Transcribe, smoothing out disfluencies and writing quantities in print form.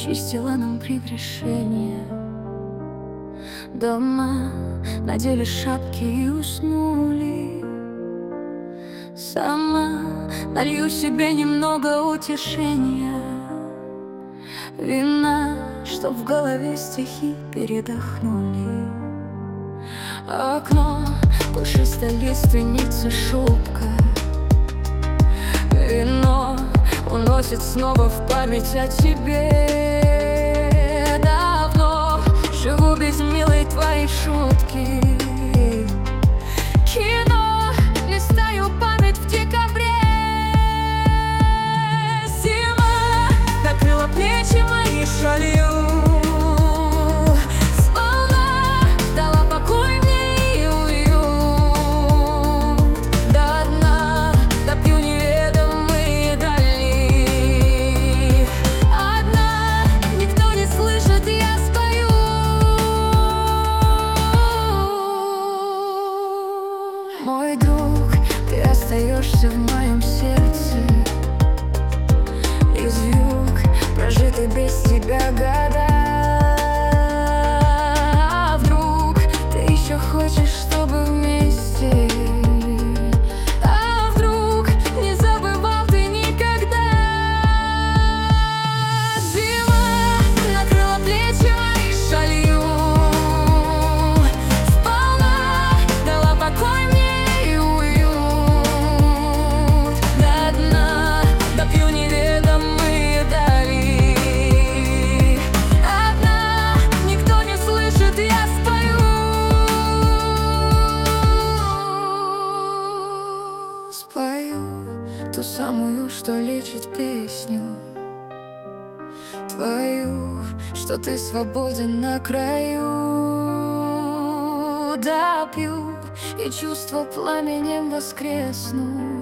очистила нам прегрешение. Дома надели шапки и уснули. Сама налью себе немного утешения, вина, чтоб в голове стихи передохнули. Окно, пушистой лиственницы шубка. Вино уносит снова в память о тебе. Давно живу без милой твоей шутки. Кино, листаю память в декабре. Зима накрыла плечи мои шалью. Сполна дала покой мне и уют. До дна допью неведомые дали. Одна, никто не слышит, я спою. Мой друг, ты остаешься в моем сердце. Из вьюг прожиты без тебя года. А вдруг ты еще хочешь, чтобы вместе? А вдруг не забывал ты никогда? Зима накрыла плечи мои шалью. Сполна дала покой мне и уют. До дна допью неведомые дали. Одна, никто не слышит, я спою. Спою ту самую, что лечит песню твою, что ты свободен на краю. Допью, и чувства пламенем воскреснут.